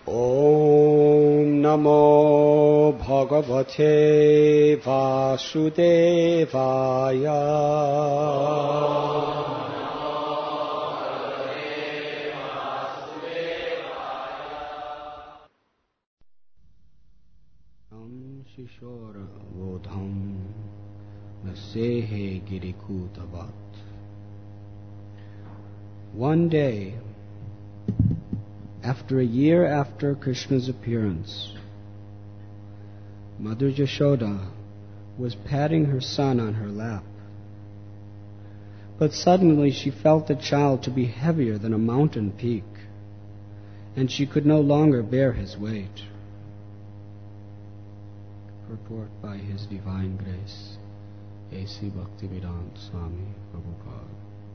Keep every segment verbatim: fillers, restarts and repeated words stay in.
Om Namo Bhagavate Vasudevaya. Om Shishora Vodham Nasehe Girikutavat. One day, after a year after Krishna's appearance, Mother Yashoda was patting her son on her lap. But suddenly she felt the child to be heavier than a mountain peak, and she could no longer bear his weight. Purport by His Divine Grace, A C Bhaktivedanta Swami Prabhupada.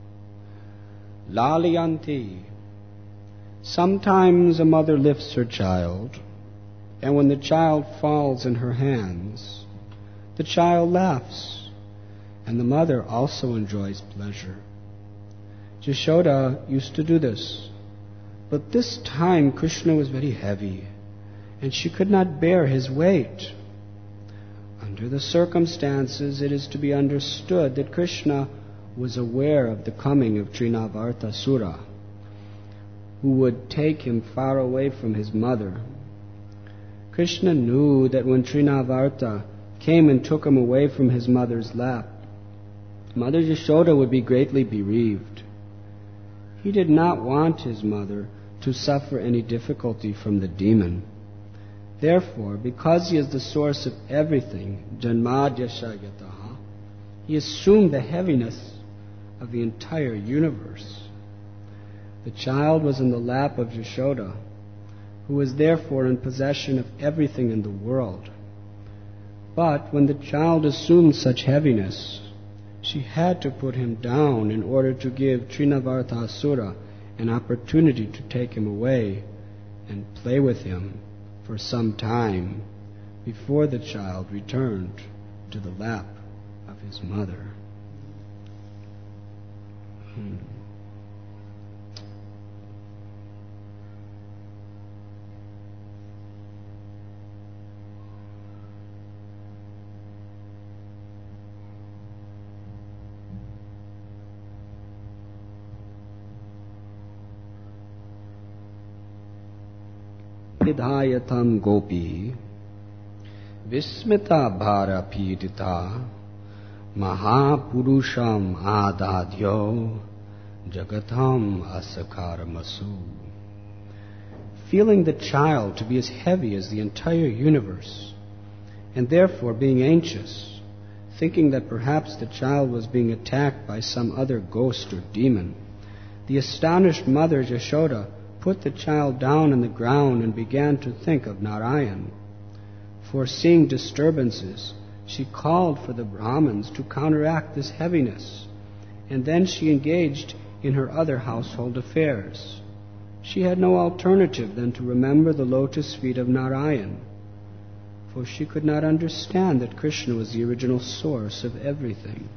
Lalayanti. Sometimes a mother lifts her child, and when the child falls in her hands, the child laughs, and the mother also enjoys pleasure. Yashoda used to do this, but this time Krishna was very heavy, and she could not bear his weight. Under the circumstances, it is to be understood that Krishna was aware of the coming of Trinavartasura, who would take him far away from his mother. Krishna knew that when Trinavarta came and took him away from his mother's lap, Mother Yashoda would be greatly bereaved. He did not want his mother to suffer any difficulty from the demon. Therefore, because he is the source of everything, Janmadyashayataha, he assumed the heaviness of the entire universe. The child was in the lap of Yashoda, who was therefore in possession of everything in the world. But when the child assumed such heaviness, she had to put him down in order to give Trinavartasura an opportunity to take him away and play with him for some time before the child returned to the lap of his mother. Hmm. Vidhayatam gopi Vismita bhara pidita Mahapurusham adadyo Jagatam asakaramasu. Feeling the child to be as heavy as the entire universe, and therefore being anxious, thinking that perhaps the child was being attacked by some other ghost or demon, the astonished mother Yashoda put the child down on the ground and began to think of Narayan. Foreseeing disturbances, she called for the Brahmins to counteract this heaviness, and then she engaged in her other household affairs. She had no alternative than to remember the lotus feet of Narayan, for she could not understand that Krishna was the original source of everything.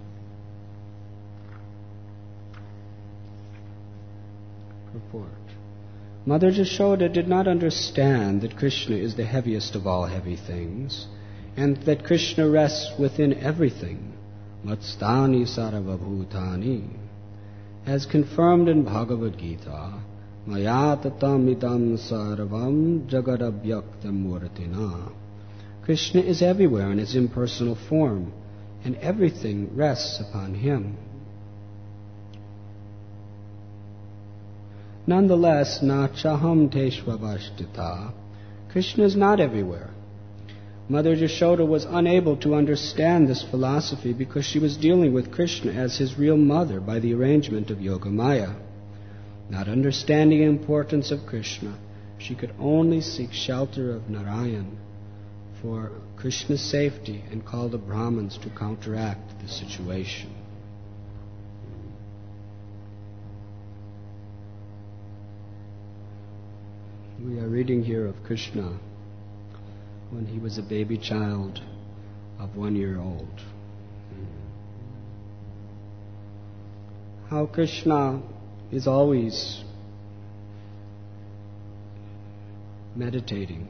Purport. Mother Yashoda did not understand that Krishna is the heaviest of all heavy things, and that Krishna rests within everything, Matstani Sarvabhutani, as confirmed in Bhagavad Gita, Maya tatam idam sarvam jagadabhyaktam murtina. Krishna is everywhere in his impersonal form, and everything rests upon him. Nonetheless, na chaham teshvavashtita, Krishna is not everywhere. Mother Yashoda was unable to understand this philosophy because she was dealing with Krishna as his real mother by the arrangement of Yogamaya. Not understanding the importance of Krishna, she could only seek shelter of Narayan for Krishna's safety and call the Brahmins to counteract the situation. We are reading here of Krishna when he was a baby child of one year old. How Krishna is always meditating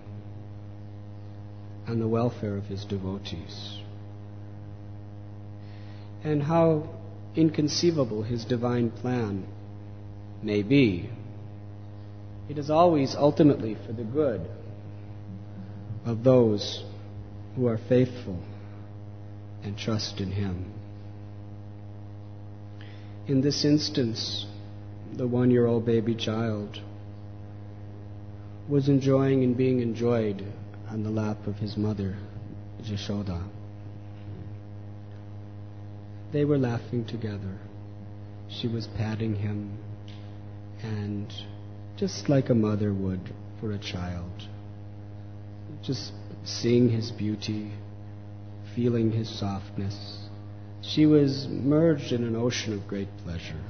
on the welfare of his devotees, and how inconceivable his divine plan may be, it is always ultimately for the good of those who are faithful and trust in him. In this instance, the one-year-old baby child was enjoying and being enjoyed on the lap of his mother, Yashoda. They were laughing together. She was patting him, and just like a mother would for a child, just seeing his beauty, feeling his softness, she was merged in an ocean of great pleasure.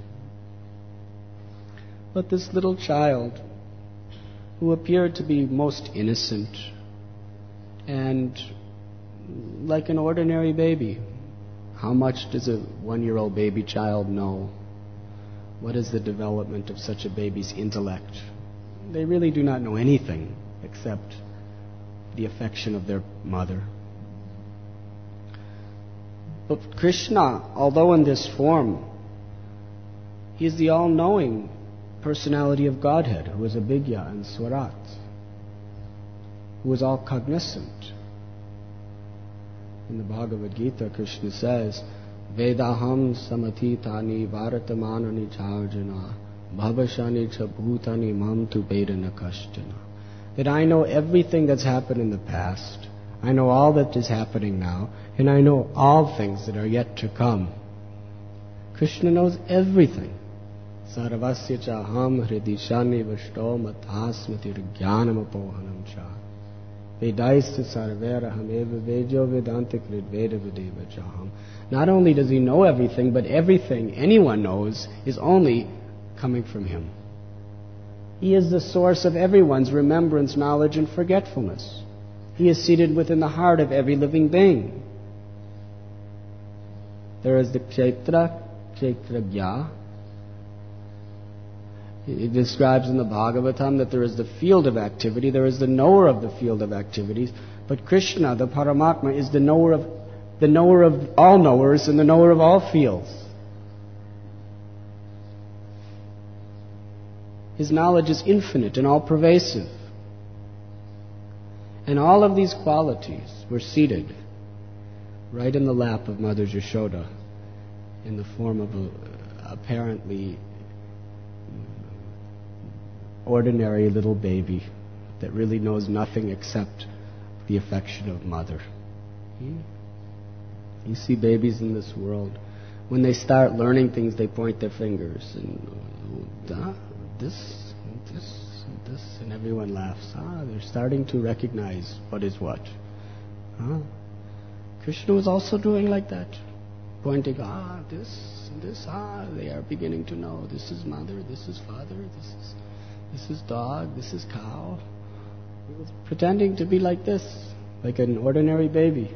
But this little child, who appeared to be most innocent and like an ordinary baby, how much does a one-year-old baby child know? What is the development of such a baby's intellect? They really do not know anything except the affection of their mother. But Krishna, although in this form, he is the all-knowing personality of Godhead, who is Abhidya and Swarat, who is all cognizant. In the Bhagavad Gita, Krishna says, Vedaham samatitani varatamanani charjana bhavashani cha bhutani mam tu vedana kashtana. That I know everything that's happened in the past, I know all that is happening now, and I know all things that are yet to come. Krishna knows everything. Sarvasya chaham hridishani vashto mathasmati jnanam apohanam cha. Vedaista sarveraham eva vejo vedantik ridveda videva chaham. Not only does he know everything, but everything anyone knows is only coming from him. He is the source of everyone's remembrance, knowledge, and forgetfulness. He is seated within the heart of every living being. There is the Kshetra, Kshetragya. It describes in the Bhagavatam that there is the field of activity, there is the knower of the field of activities, but Krishna, the Paramatma, is the knower of the knower of all knowers and the knower of all fields. His knowledge is infinite and all-pervasive. And all of these qualities were seated right in the lap of Mother Yashoda in the form of a apparently ordinary little baby that really knows nothing except the affection of mother. You see babies in this world, when they start learning things, they point their fingers and uh, this, this, this, and everyone laughs. Ah, they're starting to recognize what is what. Huh? Krishna was also doing like that, pointing, ah, this, this, ah, they are beginning to know. This is mother, this is father, this is, this is dog, this is cow. He was pretending to be like this, like an ordinary baby,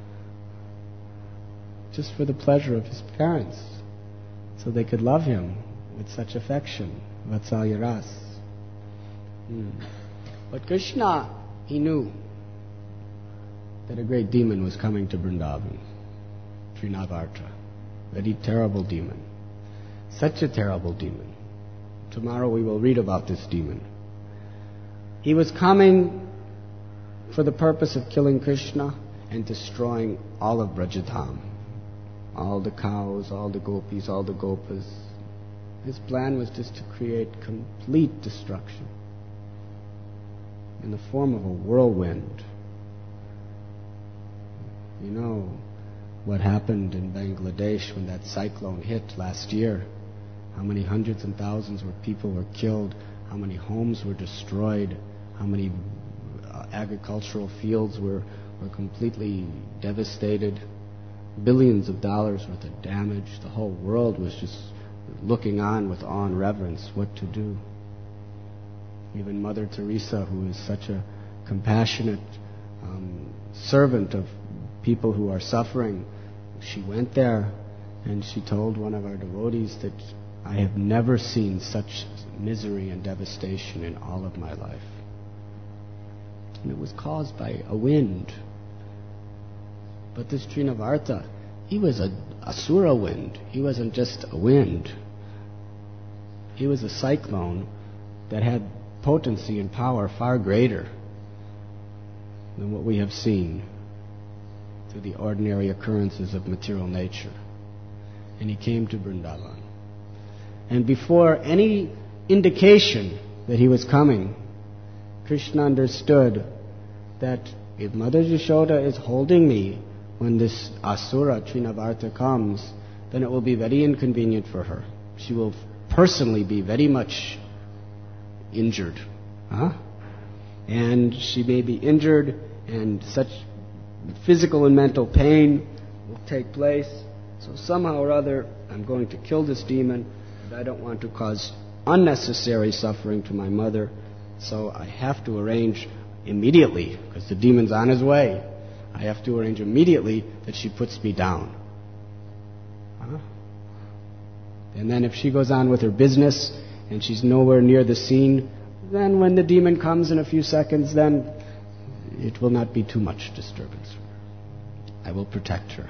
just for the pleasure of his parents, so they could love him with such affection. Vatsalya ras. Hmm. But Krishna, he knew that a great demon was coming to Vrindavan, Trinavarta. A very terrible demon. Such a terrible demon. Tomorrow we will read about this demon. He was coming for the purpose of killing Krishna and destroying all of Brajadham. All the cows, all the gopis, all the gopas. His plan was just to create complete destruction in the form of a whirlwind. You know what happened in Bangladesh when that cyclone hit last year. How many hundreds and thousands of people were killed, how many homes were destroyed, how many uh, agricultural fields were, were completely devastated, billions of dollars worth of damage. The whole world was just looking on with awe and reverence what to do. Even Mother Teresa, who is such a compassionate um, servant of people who are suffering, she went there and she told one of our devotees that I have never seen such misery and devastation in all of my life. and it was caused by a wind. But this Trinavarta, he was a asura wind. He wasn't just a wind. He was a cyclone that had potency and power far greater than what we have seen through the ordinary occurrences of material nature. And he came to Vrindavan. And before any indication that he was coming, Krishna understood that if Mother Yashoda is holding me when this asura Trinavarta comes, then it will be very inconvenient for her. She will personally be very much injured. Huh? And she may be injured, and such physical and mental pain will take place. So somehow or other, I'm going to kill this demon, and I don't want to cause unnecessary suffering to my mother. So I have to arrange immediately, because the demon's on his way, I have to arrange immediately that she puts me down. Huh? And then if she goes on with her business and she's nowhere near the scene, then when the demon comes in a few seconds, then it will not be too much disturbance for her. I will protect her.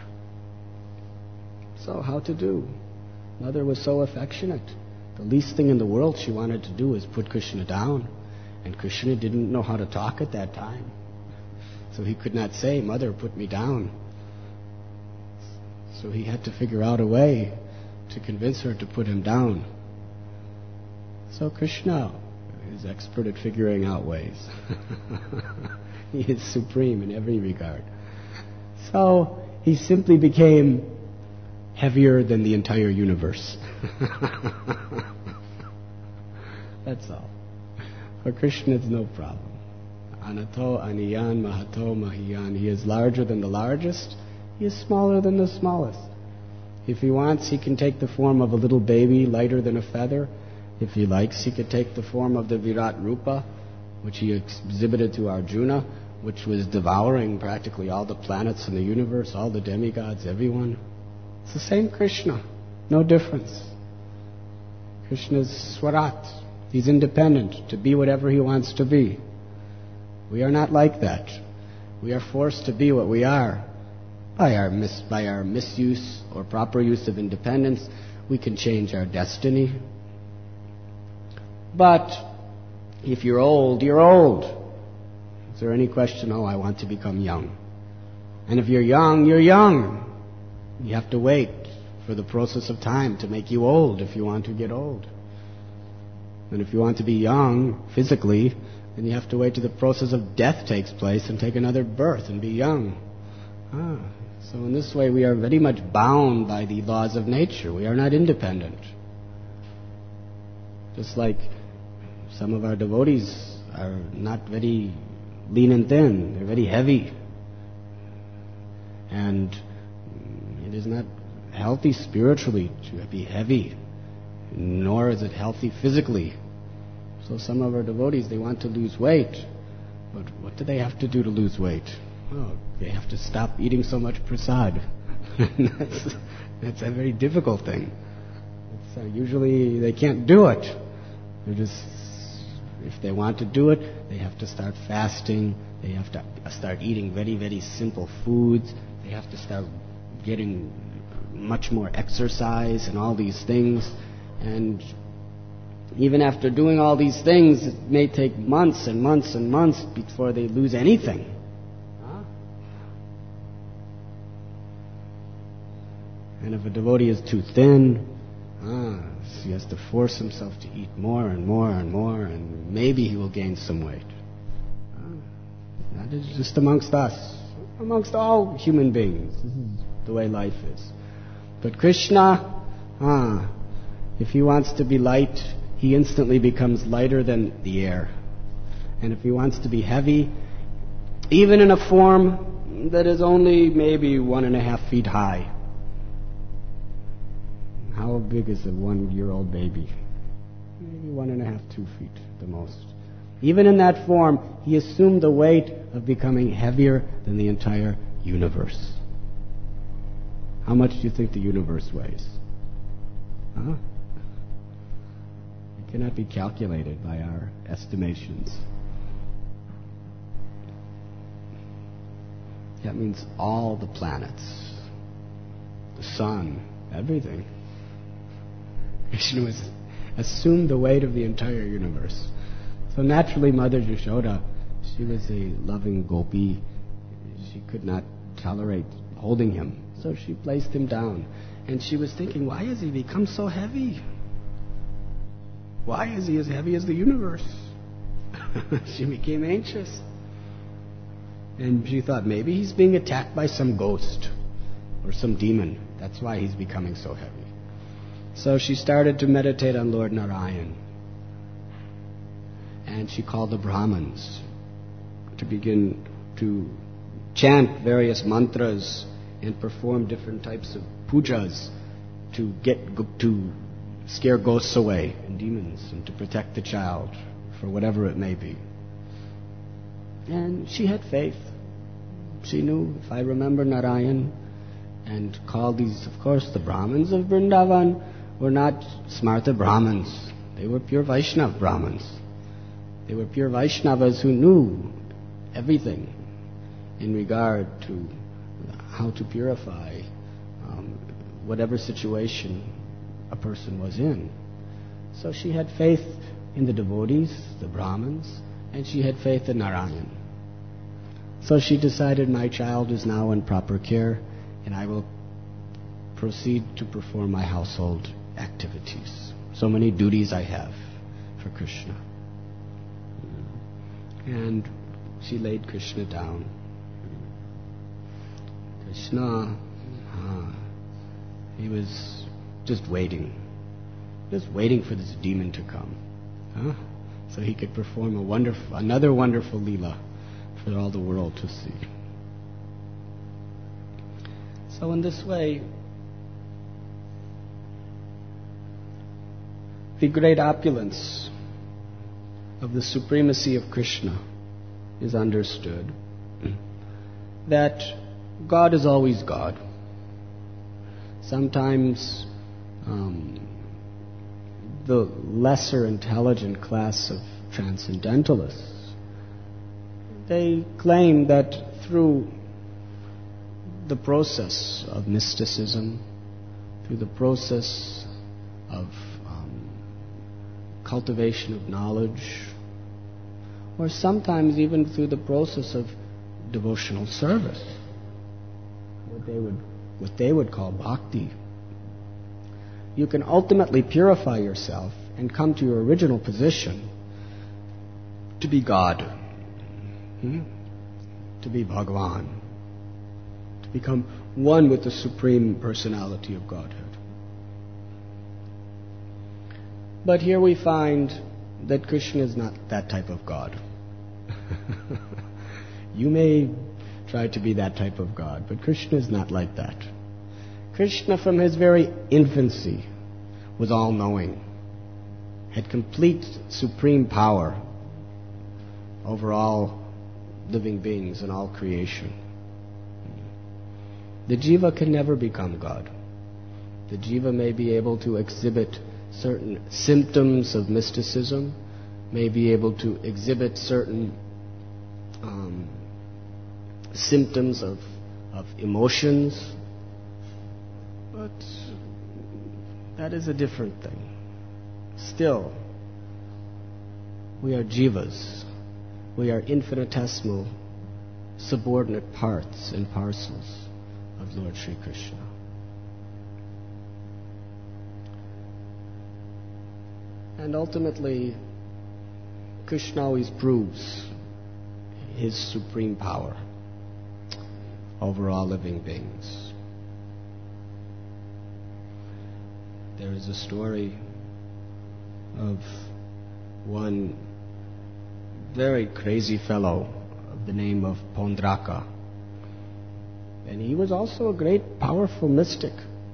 So how to do? Mother was so affectionate. The least thing in the world she wanted to do was put Krishna down. And Krishna didn't know how to talk at that time. So he could not say, Mother, put me down. So he had to figure out a way to convince her to put him down. So Krishna is expert at figuring out ways. He is supreme in every regard. So he simply became heavier than the entire universe. That's all. For Krishna, it's no problem. Anato, Aniyan, Mahato, Mahiyan. He is larger than the largest. He is smaller than the smallest. If he wants, he can take the form of a little baby, lighter than a feather. If he likes, he could take the form of the Virat Rupa, which he exhibited to Arjuna, which was devouring practically all the planets in the universe, all the demigods, everyone. It's the same Krishna. No difference. Krishna's Swarat. He's independent to be whatever he wants to be. We are not like that. We are forced to be what we are by our mis- by our misuse or proper use of independence. We can change our destiny. But if you're old, you're old. Is there any question, oh, I want to become young? And if you're young, you're young. You have to wait for the process of time to make you old if you want to get old. And if you want to be young physically, then you have to wait till the process of death takes place and take another birth and be young. Ah, so in this way we are very much bound by the laws of nature. We are not independent. Just like some of our devotees are not very lean and thin. They're very heavy. And it is not healthy spiritually to be heavy, nor is it healthy physically. So some of our devotees, they want to lose weight. But what do they have to do to lose weight? Oh, they have to stop eating so much prasad. that's, that's a very difficult thing. It's, uh, usually they can't do it. They're just, if they want to do it, they have to start fasting. They have to start eating very, very simple foods. They have to start getting much more exercise and all these things. And even after doing all these things, it may take months and months and months before they lose anything. Huh? And if a devotee is too thin, ah, he has to force himself to eat more and more and more, and maybe he will gain some weight. Ah, that is just amongst us, amongst all human beings. This is the way life is. But Krishna, ah, if he wants to be light, he instantly becomes lighter than the air. And if he wants to be heavy, even in a form that is only maybe one and a half feet high. How big is a one-year-old baby? Maybe one and a half, two feet at the most. Even in that form, he assumed the weight of becoming heavier than the entire universe. How much do you think the universe weighs? Huh? It cannot be calculated by our estimations. That means all the planets, the sun, everything. Krishna was assumed the weight of the entire universe. So naturally, Mother Yashoda, she was a loving gopi. She could not tolerate holding him. So she placed him down. And she was thinking, why has he become so heavy? Why is he as heavy as the universe? She became anxious. And she thought, maybe he's being attacked by some ghost or some demon. That's why he's becoming so heavy. So she started to meditate on Lord Narayan. And she called the Brahmins to begin to chant various mantras and perform different types of pujas to get to scare ghosts away and demons and to protect the child for whatever it may be. And she had faith. She knew, if I remember Narayan and called these, of course, the Brahmins of Vrindavan were not Smarta Brahmins. They were pure Vaishnava Brahmins. They were pure Vaishnavas who knew everything in regard to how to purify um, whatever situation a person was in. So she had faith in the devotees, the Brahmins, and she had faith in Narayan. So she decided, my child is now in proper care, and I will proceed to perform my household activities. So many duties I have for Krishna. And she laid Krishna down. Krishna, ah, he was just waiting, just waiting for this demon to come, huh? So he could perform a wonderful, another wonderful leela for all the world to see. So in this way, the great opulence of the supremacy of Krishna is understood. That God is always God. Sometimes um, the lesser intelligent class of transcendentalists, they claim that through the process of mysticism, through the process of um, cultivation of knowledge, or sometimes even through the process of devotional service, what they would what they would call bhakti, you can ultimately purify yourself and come to your original position to be God, hmm? to be Bhagavan, to become one with the Supreme Personality of Godhead. But here we find that Krishna is not that type of God. You may try to be that type of God, but Krishna is not like that. Krishna, from his very infancy, was all-knowing, had complete supreme power over all living beings and all creation. The jiva can never become God. The jiva may be able to exhibit certain symptoms of mysticism, may be able to exhibit certain um, symptoms of, of emotions, but that is a different thing. Still, we are jivas. We are infinitesimal, subordinate parts and parcels of Lord Sri Krishna. And ultimately, Krishna always proves his supreme power over all living beings. There is a story of one very crazy fellow of the name of Pondraka. And he was also a great, powerful mystic.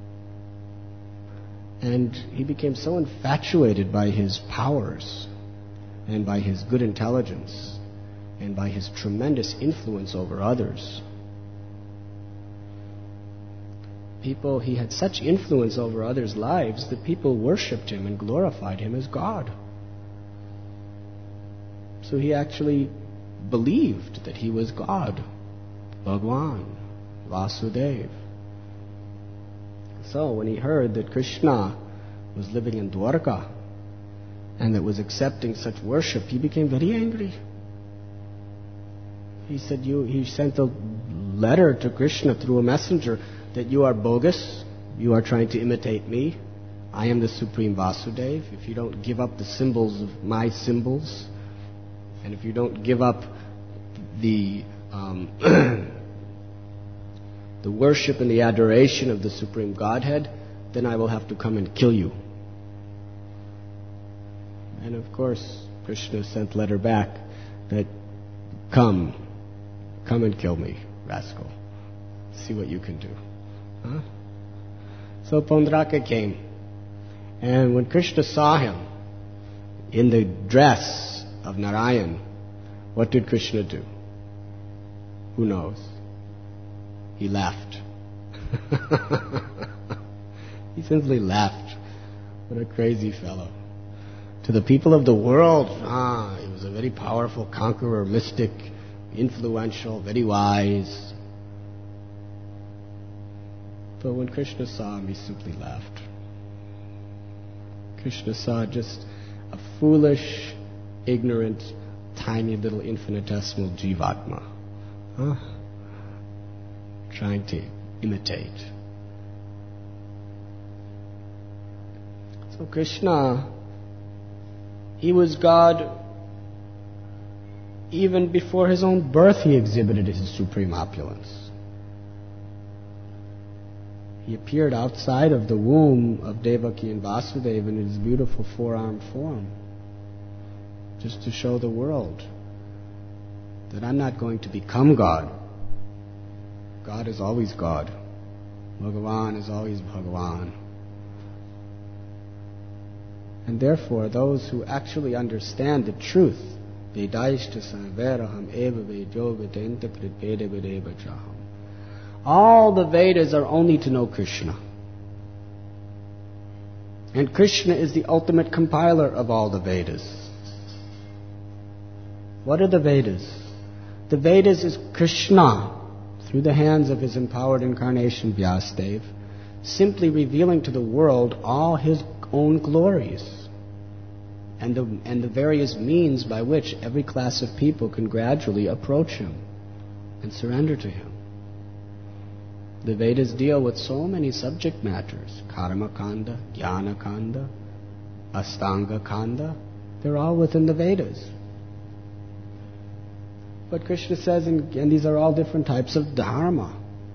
And he became so infatuated by his powers and by his good intelligence and by his tremendous influence over others. People, he had such influence over others' lives that people worshipped him and glorified him as God. So he actually believed that he was God. Bhagwan, Vasudeva. So when he heard that Krishna was living in Dwarka and that was accepting such worship, he became very angry. He said, you, he sent a letter to Krishna through a messenger that you are bogus, you are trying to imitate me. I am the Supreme Vasudeva. If you don't give up the symbols of my symbols, and if you don't give up the um, the worship and the adoration of the Supreme Godhead, then I will have to come and kill you. And of course, Krishna sent letter back that, come, come and kill me, rascal. See what you can do. Huh? So Pondraka came. And when Krishna saw him in the dress of Narayan, what did Krishna do? Who knows? He laughed. He simply laughed. What a crazy fellow. To the people of the world, ah, he was a very powerful conqueror, mystic, influential, very wise. But when Krishna saw him, he simply laughed. Krishna saw just a foolish, ignorant, tiny little infinitesimal jivatma, huh? Trying to imitate. So Krishna, he was God. Even before his own birth, he exhibited his supreme opulence. He appeared outside of the womb of Devaki and Vasudeva in his beautiful four-armed form, just to show the world that I'm not going to become God. God is always God. Bhagavan is always Bhagavan. And therefore, those who actually understand the truth, Vedaishta Sarveraham Eva Vedyo Vedenta Krit Veda Vedeva Chaham. All the Vedas are only to know Krishna. And Krishna is the ultimate compiler of all the Vedas. What are the Vedas? The Vedas is Krishna, through the hands of his empowered incarnation, Vyasadeva, simply revealing to the world all his own glories and the, and the various means by which every class of people can gradually approach him and surrender to him. The Vedas deal with so many subject matters. Karma Kanda, Jnana Kanda, Astanga Kanda. They're all within the Vedas. But Krishna says, and, and these are all different types of dharma.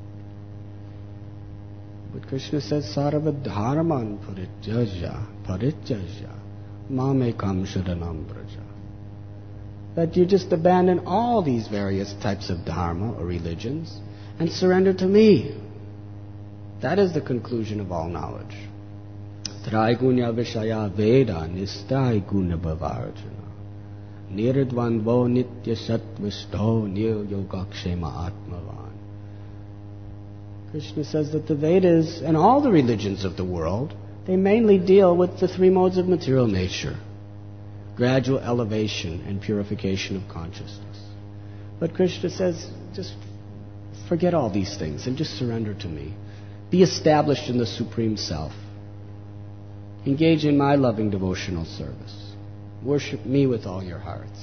But Krishna says, Sarva dharman parityaja, parityaja, mamekam sharanam braja. That you just abandon all these various types of dharma or religions and surrender to me. That is the conclusion of all knowledge. Traigunya vishaya veda nistai guna bhavarjana. Nirdvanvo nitya sattvasto nil yogakshema atmavan. Krishna says that the Vedas and all the religions of the world, they mainly deal with the three modes of material nature. Gradual elevation and purification of consciousness. But Krishna says, just forget all these things and just surrender to me. Be established in the Supreme Self. Engage in my loving devotional service. Worship me with all your hearts.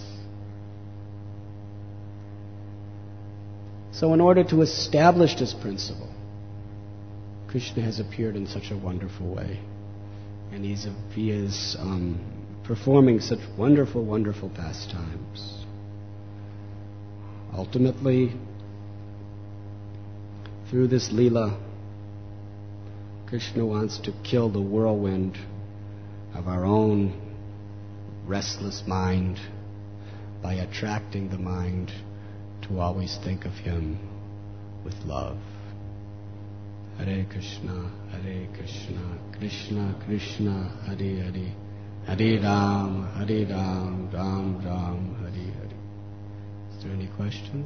So in order to establish this principle, Krishna has appeared in such a wonderful way. And he's, he is um, performing such wonderful, wonderful pastimes. Ultimately, through this Leela, Krishna wants to kill the whirlwind of our own restless mind by attracting the mind to always think of him with love. Hare Krishna, Hare Krishna, Krishna Krishna, Hare Hare, Hare Ram, Hare Ram, Ram Ram, Hare Hare. Is there any questions?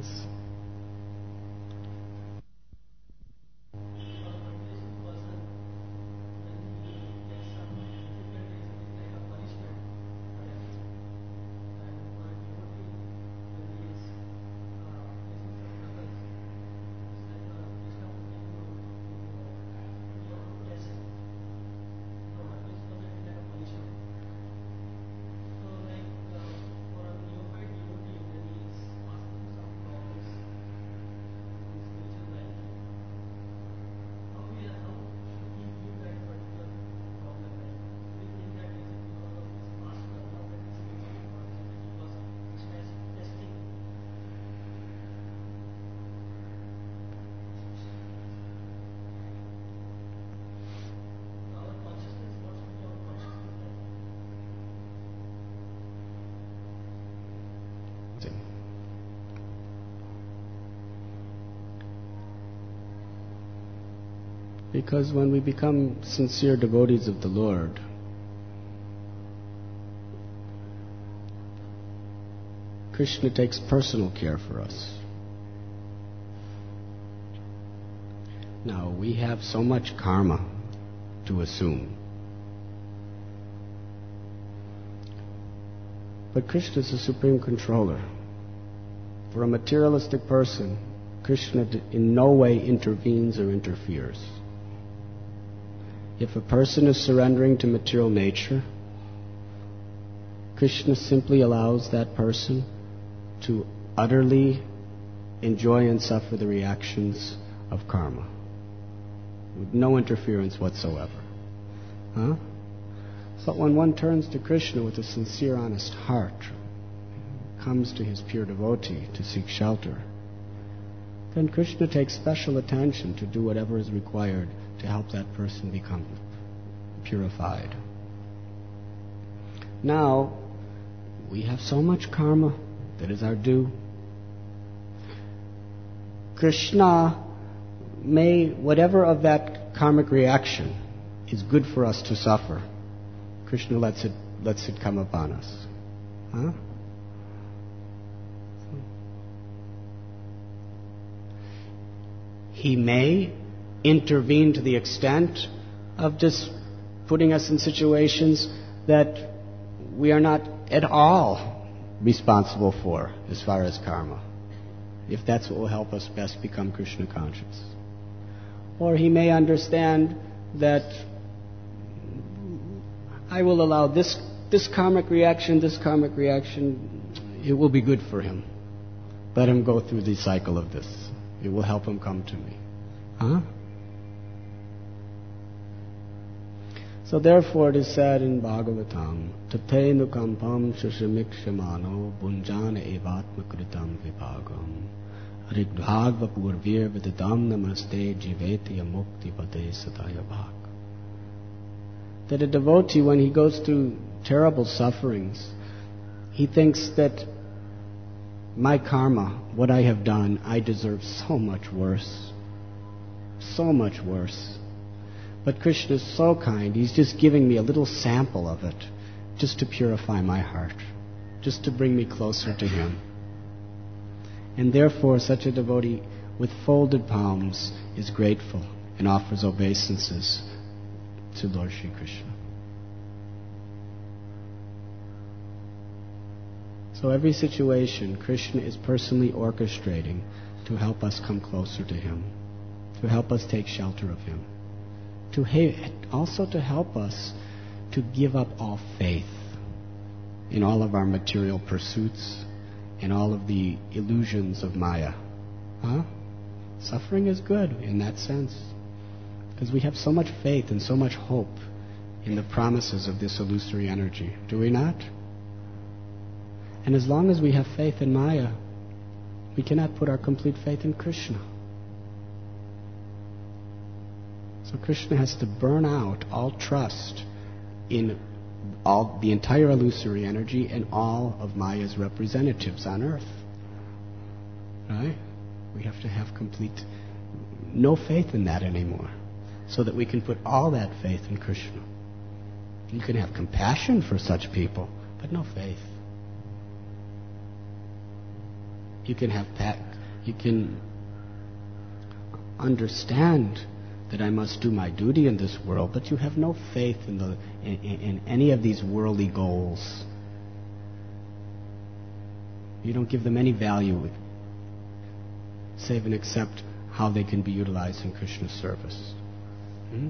Because when we become sincere devotees of the Lord, Krishna takes personal care for us. Now, we have so much karma to assume. But Krishna is the supreme controller. For a materialistic person, Krishna in no way intervenes or interferes. If a person is surrendering to material nature, Krishna simply allows that person to utterly enjoy and suffer the reactions of karma, with no interference whatsoever. Huh? But when one turns to Krishna with a sincere, honest heart, comes to his pure devotee to seek shelter, then Krishna takes special attention to do whatever is required to help that person become purified. Now, we have so much karma that is our due. Krishna may, whatever of that karmic reaction is good for us to suffer, Krishna lets it lets it come upon us. Huh? He may intervene to the extent of just putting us in situations that we are not at all responsible for as far as karma, if that's what will help us best become Krishna conscious. Or he may understand that I will allow this this karmic reaction, this karmic reaction, it will be good for him. Let him go through the cycle of this. It will help him come to me. Huh? So therefore it is said in Bhagavatam, Tate nukampam shashamikshemano bunjana evatma kritam vibhagam rigdhagva purvir vidadam namaste jiveti amukti pade sataya bhag. That a devotee, when he goes through terrible sufferings, he thinks that my karma, what I have done, I deserve so much worse. So much worse. But Krishna is so kind, he's just giving me a little sample of it, just to purify my heart, just to bring me closer to him. And therefore, such a devotee with folded palms is grateful and offers obeisances to Lord Shri Krishna. So every situation, Krishna is personally orchestrating to help us come closer to him, to help us take shelter of him, to ha- also to help us to give up all faith in all of our material pursuits, in all of the illusions of Maya. Huh? Suffering is good in that sense, because we have so much faith and so much hope in the promises of this illusory energy, do we not? And as long as we have faith in Maya, we cannot put our complete faith in Krishna. So Krishna has to burn out all trust in all the entire illusory energy and all of Maya's representatives on earth. Right? We have to have complete, no faith in that anymore, so that we can put all that faith in Krishna. You can have compassion for such people, but no faith. You can have that, you can understand that I must do my duty in this world, but you have no faith in, the, in, in any of these worldly goals. You don't give them any value, save and except how they can be utilized in Krishna's service. Hmm?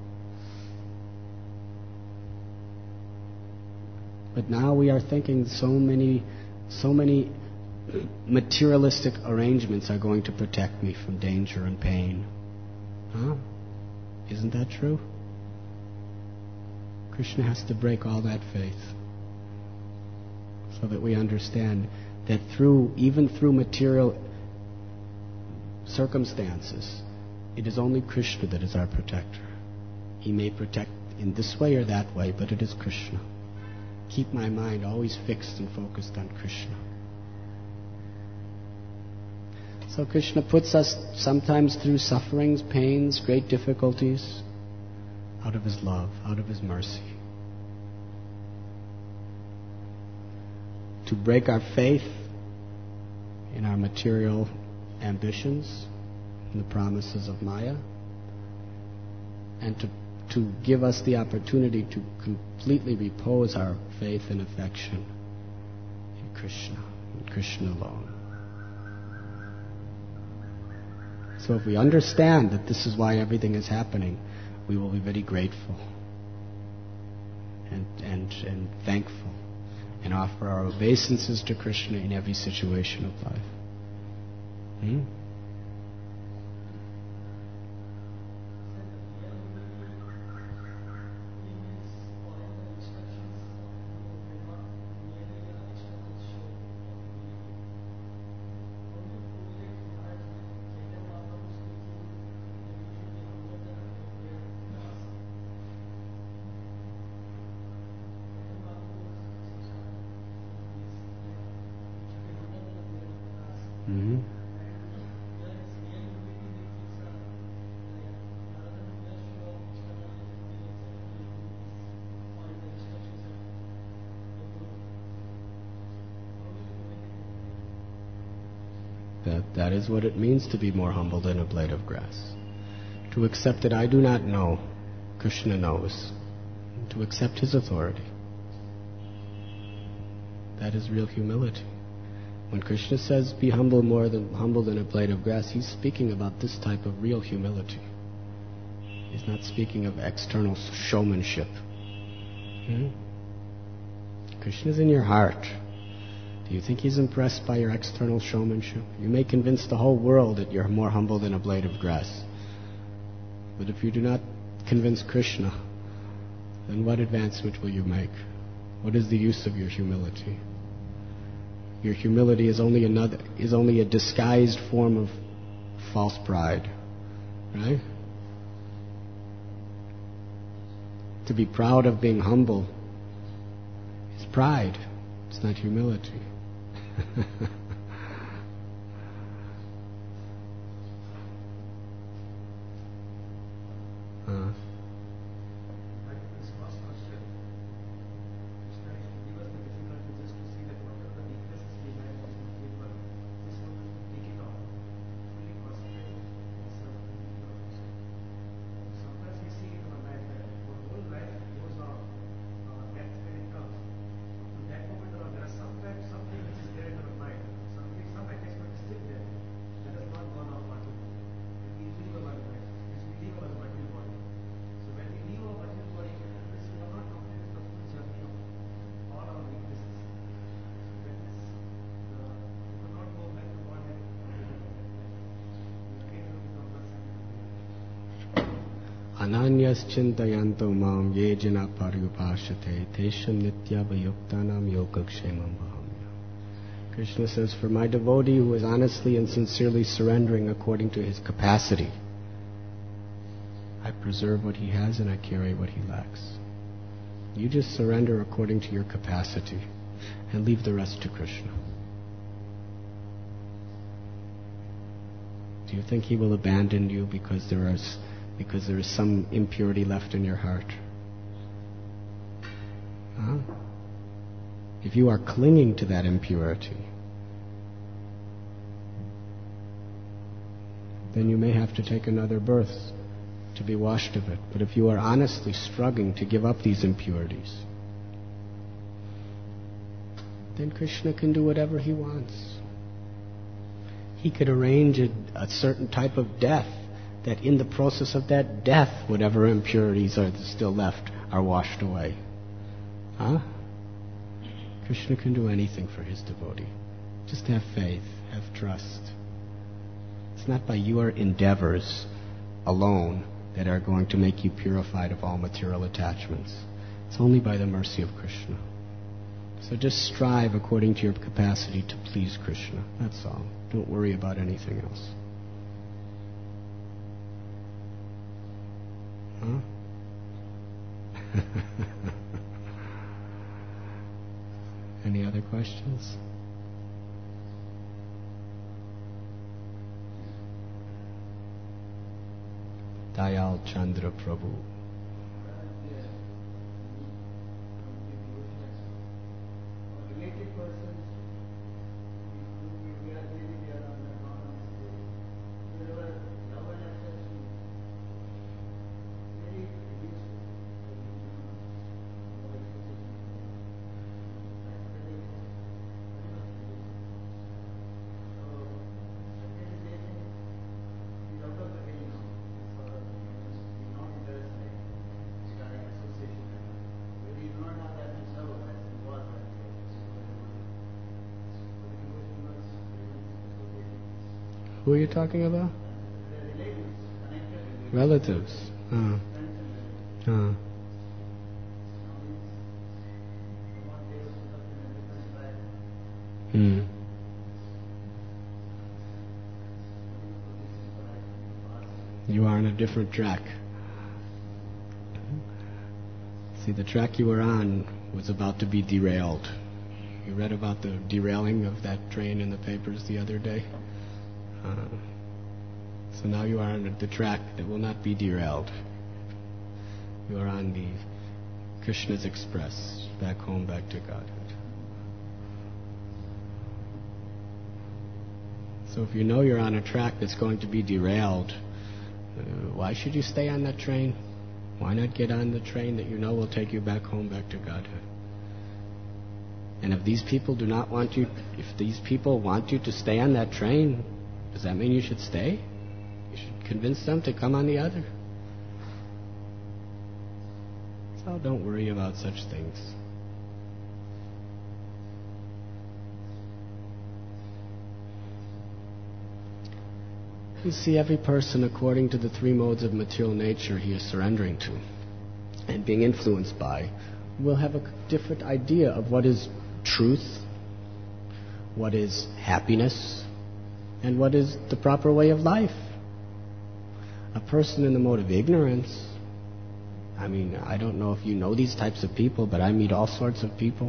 But now we are thinking so many, so many materialistic arrangements are going to protect me from danger and pain. Huh? Isn't that true? Krishna has to break all that faith so that we understand that through, even through material circumstances, it is only Krishna that is our protector. He may protect in this way or that way, but it is Krishna. Keep my mind always fixed and focused on Krishna. So Krishna puts us sometimes through sufferings, pains, great difficulties, out of His love, out of His mercy. To break our faith in our material ambitions, in the promises of Maya, and to, to give us the opportunity to completely repose our faith and affection in Krishna, in Krishna alone. So if we understand that this is why everything is happening, we will be very grateful and, and, and thankful, and offer our obeisances to Krishna in every situation of life. Hmm? Mm-hmm. That, that is what it means to be more humble than a blade of grass. To accept that I do not know, Krishna knows. And to accept His authority. That is real humility. When Krishna says, be humble more than humble than a blade of grass, He's speaking about this type of real humility. He's not speaking of external showmanship. Hmm? Krishna's in your heart. Do you think He's impressed by your external showmanship? You may convince the whole world that you're more humble than a blade of grass. But if you do not convince Krishna, then what advancement will you make? What is the use of your humility? Your humility is only another is only a disguised form of false pride, right? To be proud of being humble is pride. It's not humility. uh. Ananyas chintayanto mam ye jana paryupashate tesham nityavayuktanam yogakshemam vahamya. Krishna says, for my devotee who is honestly and sincerely surrendering according to his capacity, I preserve what he has and I carry what he lacks. You just surrender according to your capacity and leave the rest to Krishna. Do you think he will abandon you because there is because there is some impurity left in your heart? Huh? If you are clinging to that impurity, then you may have to take another birth to be washed of it. But if you are honestly struggling to give up these impurities, then Krishna can do whatever he wants. He could arrange a, a certain type of death, that in the process of that death, whatever impurities are still left are washed away. Huh? Krishna can do anything for his devotee. Just have faith, have trust. It's not by your endeavors alone that are going to make you purified of all material attachments. It's only by the mercy of Krishna. So just strive according to your capacity to please Krishna. That's all. Don't worry about anything else. Huh? Any other questions? Dayal Chandra Prabhu. Who are you talking about? Relatives. Uh. Uh. Hmm. You are on a different track. See, the track you were on was about to be derailed. You read about the derailing of that train in the papers the other day? Uh, so now you are on the track that will not be derailed. You are on the Krishna's Express, back home, back to Godhead. So if you know you're on a track that's going to be derailed, uh, why should you stay on that train? Why not get on the train that you know will take you back home, back to Godhead? And if these people do not want you, if these people want you to stay on that train, does that mean you should stay? You should convince them to come on the other. So don't worry about such things. You see, every person, according to the three modes of material nature he is surrendering to and being influenced by, will have a different idea of what is truth, what is happiness, and what is the proper way of life. A person in the mode of ignorance, I mean, I don't know if you know these types of people, but I meet all sorts of people.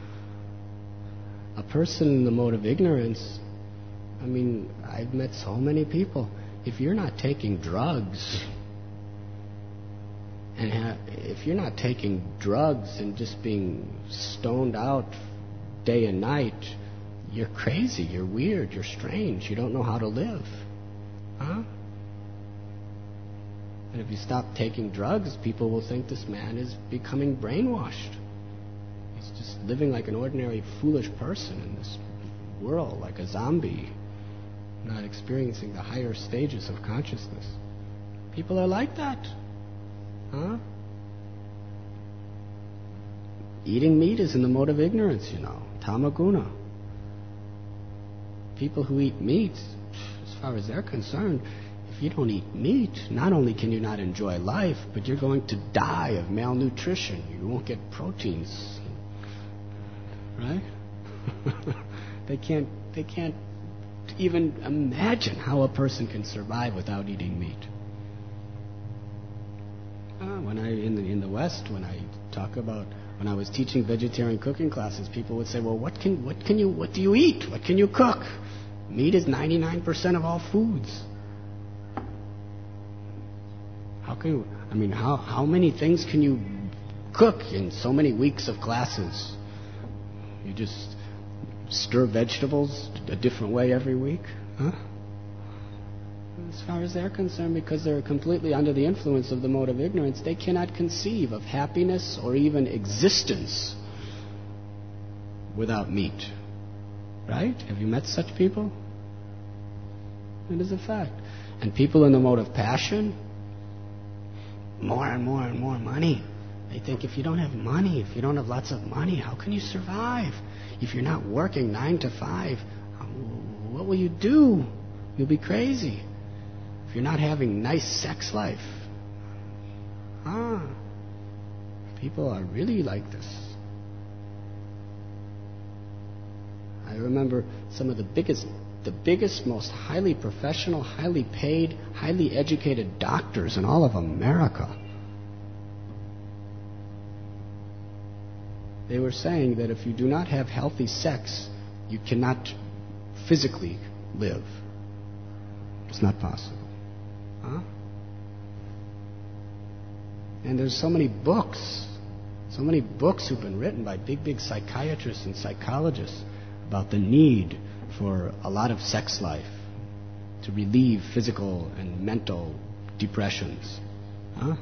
A person in the mode of ignorance, I mean, I've met so many people. If you're not taking drugs, and ha- if you're not taking drugs and just being stoned out day and night, you're crazy, you're weird, you're strange, you don't know how to live. Huh? And if you stop taking drugs, people will think this man is becoming brainwashed. He's just living like an ordinary foolish person in this world, like a zombie, not experiencing the higher stages of consciousness. People are like that. Huh? Eating meat is in the mode of ignorance, you know, tamaguna. People who eat meat, as far as they're concerned, if you don't eat meat, not only can you not enjoy life, but you're going to die of malnutrition. You won't get proteins. Right? They can't they can't even imagine how a person can survive without eating meat. Uh, when I in the in the West, when I talk about when I was teaching vegetarian cooking classes, people would say, "Well, what can what can you what do you eat? What can you cook?" Meat is ninety-nine percent of all foods. How can you, I mean, how how many things can you cook in so many weeks of classes? You just stir vegetables a different way every week, huh? As far as they're concerned, because they're completely under the influence of the mode of ignorance, they cannot conceive of happiness or even existence without meat. Right? Have you met such people? It is a fact. And people in the mode of passion, more and more and more money. They think if you don't have money, if you don't have lots of money, how can you survive? If you're not working nine to five, what will you do? You'll be crazy. If you're not having nice sex life. Ah, people are really like this. I remember some of the biggest, the biggest, most highly professional, highly paid, highly educated doctors in all of America. They were saying that if you do not have healthy sex, you cannot physically live. It's not possible. Huh? And there's so many books, so many books who've been written by big, big psychiatrists and psychologists about the need for a lot of sex life to relieve physical and mental depressions. Huh?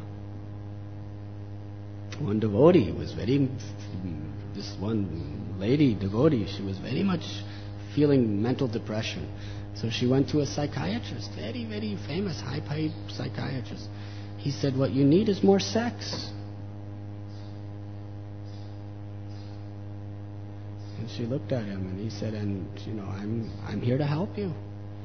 One devotee was very, this one lady devotee, she was very much feeling mental depression. So she went to a psychiatrist, very, very famous, high-paid psychiatrist. He said, what you need is more sex. And she looked at him and he said, and, you know, I'm, I'm here to help you.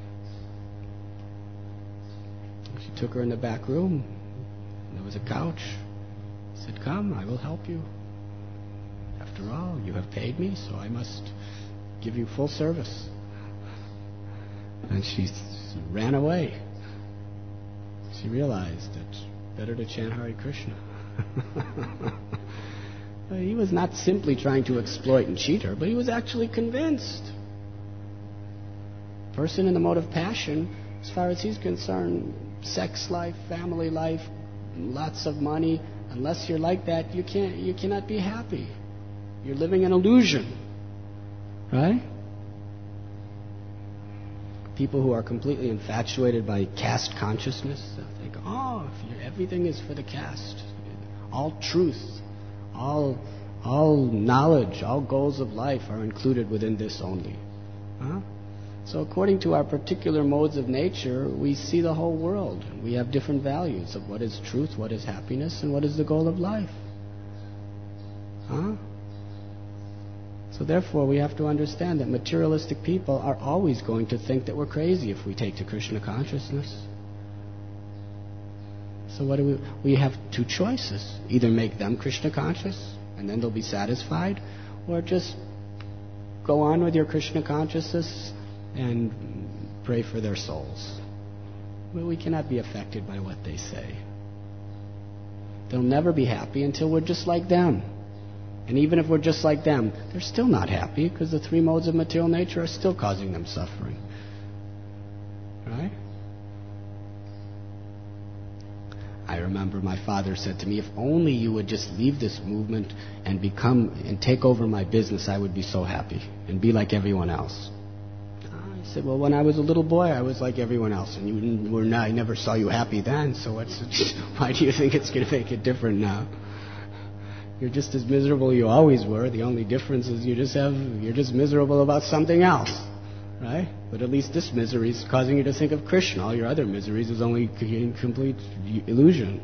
She took her in the back room. There was a couch. He said, come, I will help you. After all, you have paid me, so I must give you full service. And she ran away. She realized that better to chant Hare Krishna. He was not simply trying to exploit and cheat her, but he was actually convinced. Person in the mode of passion, as far as he's concerned, sex life, family life, lots of money, unless you're like that, you can't, you cannot be happy. You're living an illusion. Right? People who are completely infatuated by caste consciousness, they think, oh, if you're, everything is for the caste. All truth, all, all knowledge, all goals of life are included within this only. Huh? So according to our particular modes of nature, we see the whole world. We have different values of what is truth, what is happiness, and what is the goal of life. Huh? So therefore, we have to understand that materialistic people are always going to think that we're crazy if we take to Krishna consciousness. So what do we... We have two choices. Either make them Krishna conscious, and then they'll be satisfied, or just go on with your Krishna consciousness and pray for their souls. But we cannot be affected by what they say. They'll never be happy until we're just like them. And even if we're just like them, they're still not happy because the three modes of material nature are still causing them suffering. Right? I remember my father said to me, if only you would just leave this movement and become and take over my business, I would be so happy and be like everyone else. I said, well, when I was a little boy, I was like everyone else, and you were not, I never saw you happy then, so what's, why do you think it's going to make it different now? You're just as miserable you always were. The only difference is you just have, you're just miserable about something else, right? But at least this misery is causing you to think of Krishna. All your other miseries is only complete illusion.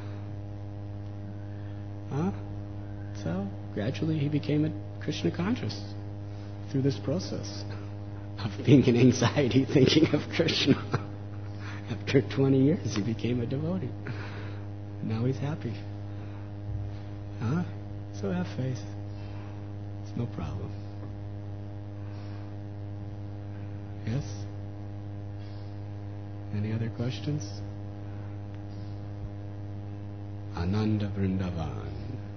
Huh? So gradually he became a Krishna conscious through this process of being in anxiety thinking of Krishna. After twenty years he became a devotee. Now he's happy. Huh? So have faith. It's no problem. Yes? Any other questions? Ananda Vrindavan.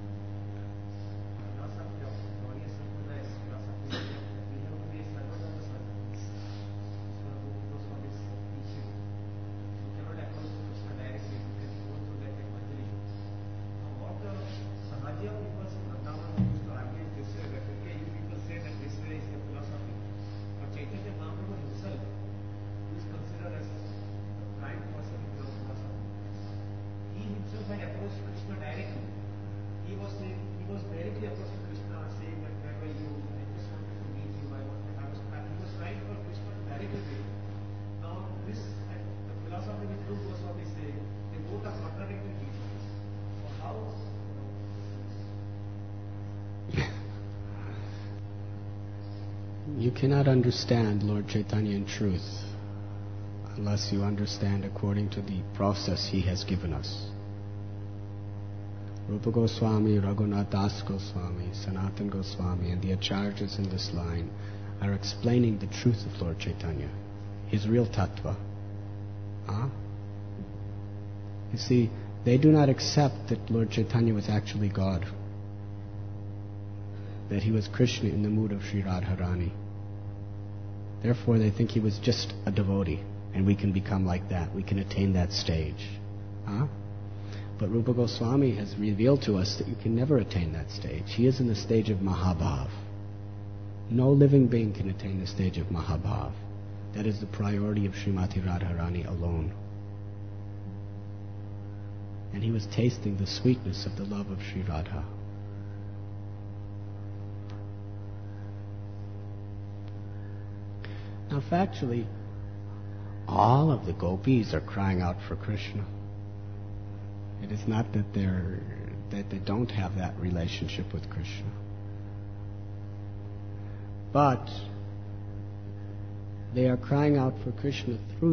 You cannot understand Lord Chaitanya in truth unless you understand according to the process he has given us. Rupa Goswami, Raghunath Das Goswami, Sanatan Goswami, and the acharyas in this line are explaining the truth of Lord Chaitanya, his real tattva. Huh? You see, they do not accept that Lord Chaitanya was actually God, that he was Krishna in the mood of Sri Radharani. Therefore, they think he was just a devotee, and we can become like that. We can attain that stage. Huh? But Rupa Goswami has revealed to us that you can never attain that stage. He is in the stage of Mahabhav. No living being can attain the stage of Mahabhav. That is the priority of Srimati Radharani alone. And he was tasting the sweetness of the love of Sri Radha. Now factually, all of the gopis are crying out for Krishna. It is not that they're that they don't have that relationship with Krishna. But they are crying out for Krishna through